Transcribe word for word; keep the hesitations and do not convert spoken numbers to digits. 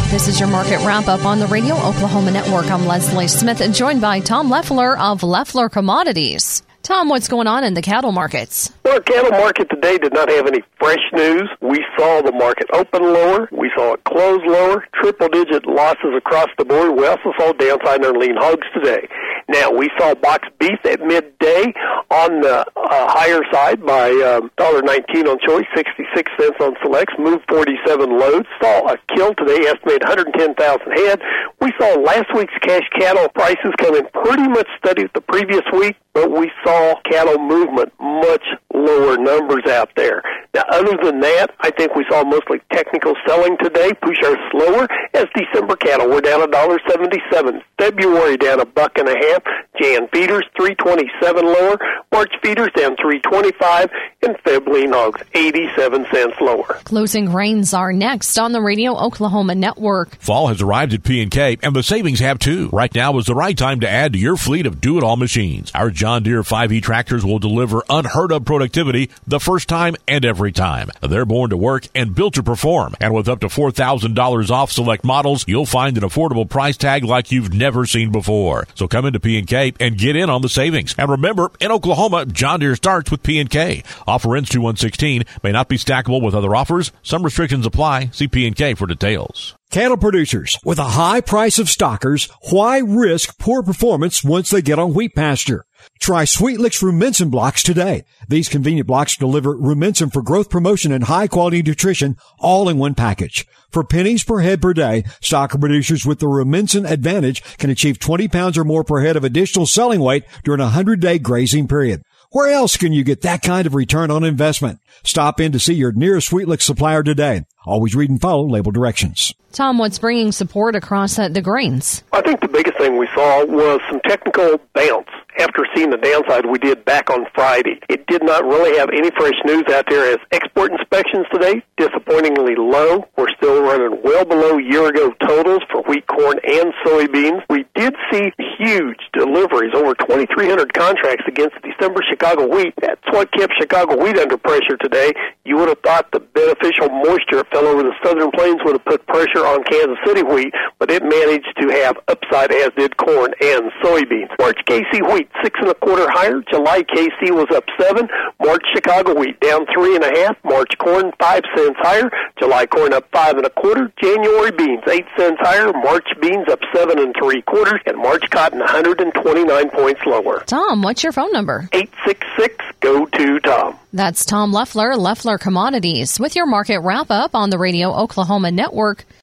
This is your market wrap-up on the Radio Oklahoma Network. I'm Leslie Smith, and joined by Tom Leffler of Leffler Commodities. Tom, what's going on in the cattle markets? Well, the cattle market today did not have any fresh news. We saw the market open lower. We saw it close lower, triple-digit losses across the board. We also saw downside in our lean hogs today. Now, we saw box beef at midday on the uh, higher side by um, one dollar nineteen on choice, sixty-six cents on selects, moved forty-seven loads. Saw a kill today, estimated one hundred ten thousand head. We saw last week's cash cattle prices come in pretty much steady with the previous week, but we saw cattle movement much lower numbers out there. Now, other than that, I think we saw mostly technical selling today, push our slower, as December cattle were down one dollar seventy-seven. February down a buck and a half. Jan feeders three twenty-seven lower. March feeders down three twenty-five, and Feb lean hogs eighty-seven cents lower. Closing grains are next on the Radio Oklahoma Network. Fall has arrived at P and K, and the savings have too. Right now is the right time to add to your fleet of do-it-all machines. Our John Deere five E tractors will deliver unheard-of productivity the first time and every time. They're born to work and built to perform. And with up to four thousand dollars off select models, you'll find an affordable price tag like you've never seen before. So come into P and K and get in on the savings. And remember, in Oklahoma, John Deere starts with P and K. Offer ends two one sixteen, may not be stackable with other offers. Some restrictions apply. See P and K for details. Cattle producers, with a high price of stockers, why risk poor performance once they get on wheat pasture? Try Sweetlix Rumensin blocks today. These convenient blocks deliver Rumensin for growth promotion and high-quality nutrition all in one package. For pennies per head per day, stocker producers with the Rumensin Advantage can achieve twenty pounds or more per head of additional selling weight during a hundred-day grazing period. Where else can you get that kind of return on investment? Stop in to see your nearest Sweetlix supplier today. Always read and follow label directions. Tom, what's bringing support across the, the grains? I think the biggest thing we saw was some technical bounce after seeing the downside we did back on Friday. It did not really have any fresh news out there as export inspections today, disappointingly low. We're still running well below year-ago totals for wheat, corn, and soybeans. We did see huge deliveries, over twenty-three hundred contracts against December Chicago wheat. That's what kept Chicago wheat under pressure today. You would have thought the beneficial moisture fell over the southern plains would have put pressure on Kansas City wheat, but it managed to have upside, as did corn and soybeans. March K C wheat, six and a quarter higher. July K C was up seven. March Chicago wheat down three and a half. March corn, five cents higher. July corn up five and a quarter. January beans, eight cents higher. March beans up seven and three quarters. And March cotton, one hundred twenty-nine points lower. Tom, what's your phone number? eight six six, go to Tom. That's Tom Leffler, Leffler Commodities, with your market wrap-up on the Radio Oklahoma Network.